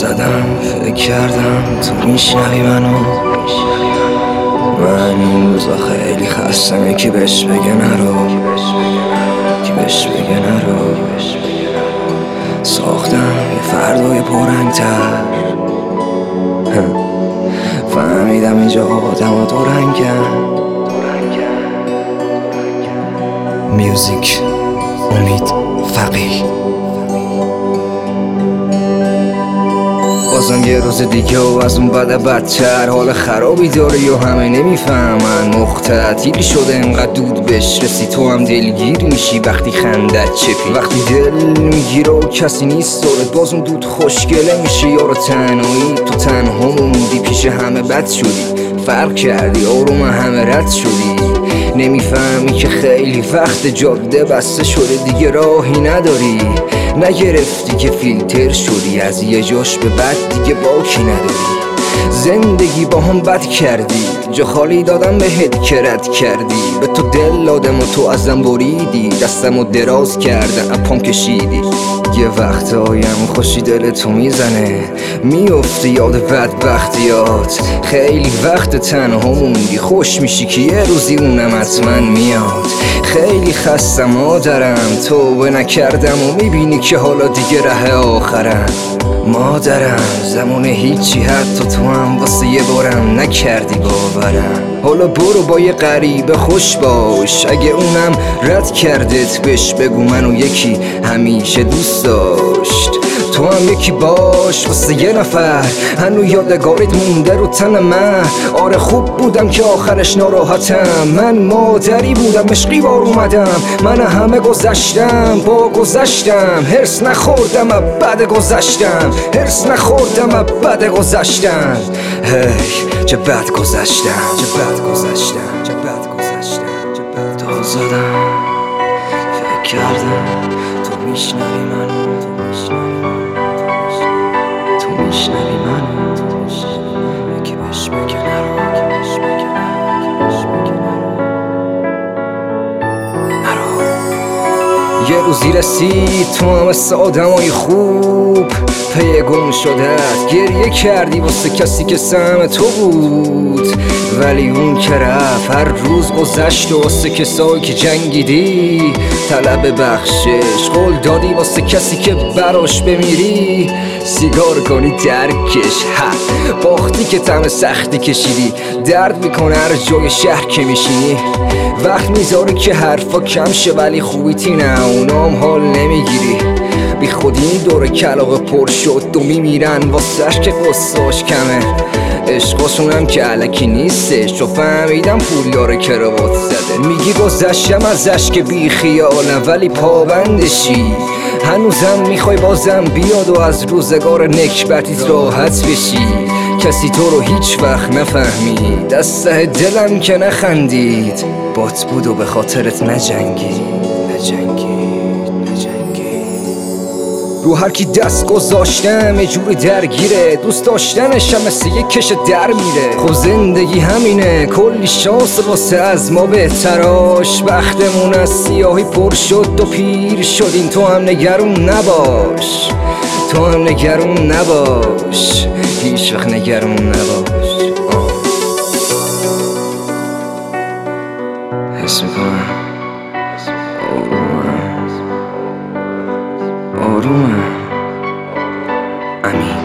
زدم فکر کردم تو میشنوی منو. من این روزا خیلی خستم، یکی بهش بگه نرو، یکی بهش بگه نرو. ساختم یه فردای پررنگ‌تر، فهمیدم اینجا آدم ها دو رنگن. میوزیک امید فقیه. بازم یه روز دیگه و از اون بدتر، حال خرابی داره یا همه نمیفهمن. مختطیل شده انقدر دود بهش رسی، تو هم دلگیر میشی وقتی خندت چپی. وقتی دل میگیره و کسی نیست دارت، باز اون دود خوشگله میشه یارو تنهایی. تو تنها موندی پیش همه بد شدی، فرق کردی آروم همه رد شدی. نمیفهمی که خیلی وقت جاده بسته شده، دیگه راهی نداری. نگرفتی که فیلتر شدی، از یه جاش به بعد دیگه باکی نداری. زندگی با هم بد کردی، جا خالی دادم بهت که رد کردی. به تو دل دادم و تو ازم بریدی، دستم رو دراز کردم اپام کشیدی. یه وقتایم خوشی دل تو میزنه، میفته یاد بدبختیات. خیلی وقت تنها موندی، خوش میشی که یه روزی اونم حتما میاد. خیلی خستم مادرم، توبه نکردم و میبینی که حالا دیگه ره آخرم. مادرم زمان هیچی، حتی تو هم واسه یه بارم نکردی باورم. حالا برو با یه غریبه خوش باش، اگه اونم رد کردت بهش بگو منو یکی همیشه دوست داشت. تو هم یکی باش واسه یه نفر، هنو یادگاریت مونده رو تن من. آره خوب بودم که آخرش ناراحتم، من مادری بودم عشقی بار اومدم. من همه گذشتم با گذشتم، هرس نخوردم بعد گذشتم، هرس نخوردم بعد گذشتم. هی چه بد گذشتم، چه بد گذشتم، چه بد گذشتم، چه بد دل زدم فکر کردم تو میشنوی منو، تو میشنوی منو، تو میشنوی منو. یکی بهش بگه نرو، یکی بهش بگه نرو، یکی بهش بگه نرو. یه روزی رسید تو هم مثل آدمای خوب، پی گم شدت گریه کردی واسه کسی که سهم تو بود. ولی اون که رفت هر روز گذشت و واسه کسایی که جنگیدی طلب بخشش قول دادی. واسه کسی که براش بمیری سیگار کنی درکش. باختی که طعم سختی کشیدی، درد میکنه هر جای شهر که میشینی. وقت میذاره که حرفا کم شه ولی خوبیتی نه، اونام حال نمیگیری. بی خودی دور کلاغ پر شد و میمیرن واسهش که قصاش کمه. عشقاشونم که علکی نیستش، چو فهمیدم پول داره کراوات زده. میگی گذشتم ازش که بی خیالم ولی پابندشی. هنوزم میخوای بازم بیاد و از روزگار نکبتیت راحت بشی. کسی تو رو هیچ وقت نفهمید، دسته دلم که نخندید. بات بود و به خاطرت نجنگید. رو هر کی دست گذاشتم یه جوری درگیره، دوست داشتنشم مثل یه کش در میره. خب زندگی همینه، کلی شانس واسه از ما بهتراش. بختمون از سیاهی پر شد و پیر شدیم، تو هم نگرون نباش، تو هم نگرون نباش، هیچ وقت نگرون نباش. حس میکنم آرومه امین.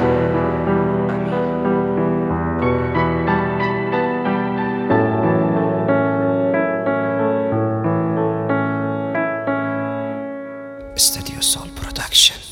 استودیو سال پروداکشن.